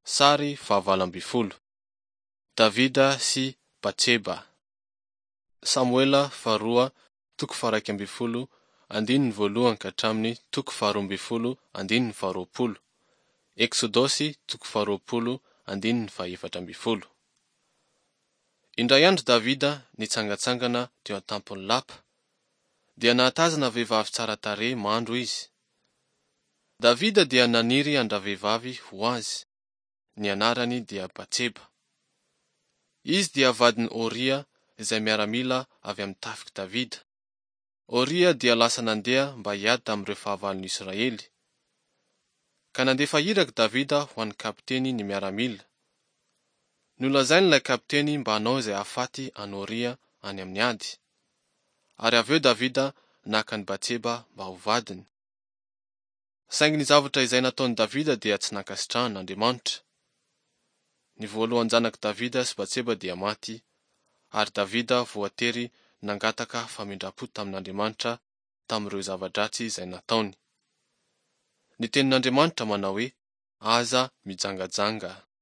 Sary fahavalo. Davida sy Batseba. Samuela faharoa toko faha 1 andininy voalohany ka hatramin'ny toko faha 12 andininy faha 20. Eksodosy toko faha 20 andininy faha 14. Indray andro Davida nitsangatsangana teo an-tampony lapa, dia nahatazana vehivavy tsara tarehy mandro izy. Davida dia naniry andra-vehivavy ho azy, ny anarany dia Batseba. Izy dia vadiny Oria izay miaramila avy amin'ny tafiky Davida. Oria dia lasa nandeha mba hiady tamin'ireo fahavalon'i Israely. Ka nandefa iraka Davida ho an'ny kapiteny ny miaramila. Nolazain'ilay kapiteny mba hanao izay hahafaty an'i Oria any amin'ny ady. Ary avy eo Davida naka an'i Batseba mba ho vadiny. Saingy ny zavatra izay nataon'i Davida dia tsy nankasitrahan'Andriamanitra. Ny voalohany zanaky Davida sy Batseba dia maty, ary Davida voatery nangataka famindrapo tamin'Andriamanitra tamin'ireo zava-dratsy izay nataony. Ny tenin'Andriamanitra manao hoe: aza mijangajanga.